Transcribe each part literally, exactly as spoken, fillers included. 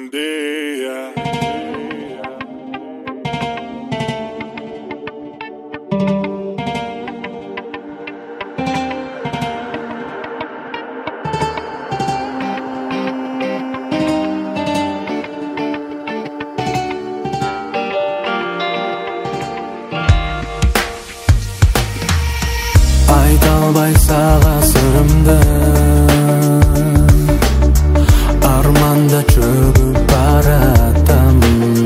dia. Aytalbay sağa sırımdı, armanda çöküp baratam.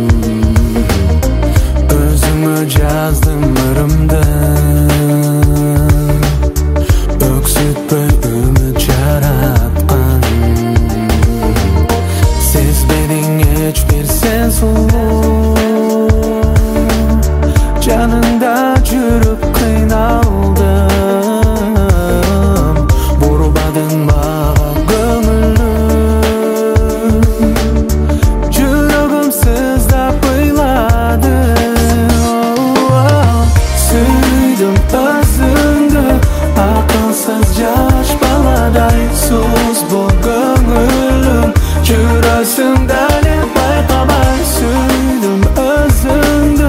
Özümü жаздым ырымды, öksütpöy ümit жараткан. Sezmedin hiçbir sen sulu, canında жүрүп кыйналдым. Бурбадың мага көңүлүм, жүрөгүм сыздап ыйлады. Сүйдүм өзүңдү, акылсыз жаш баладай. Сус бул көңүлүм, жүрөсүң дале байкабай. Сүйдүм өзүңдү,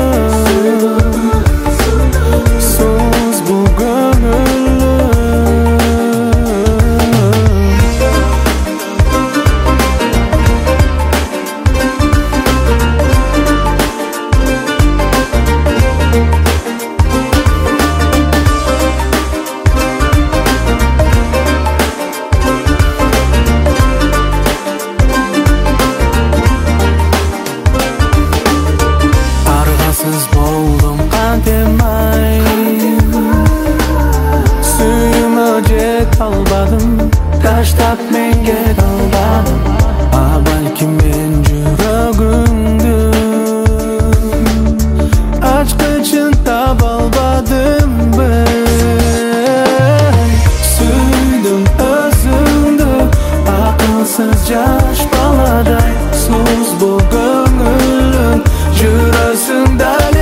сус бул көңүлүм. Argasız boldum kantemay, suyumu jet albadım, taştap men get albadım. A balki men жүрөгүңдү ачкычын таба албадымбы. Сүйдүм өзүңдү, акылсыз жаш баладай. Сус бул көңүлүм, жүрөсүң дале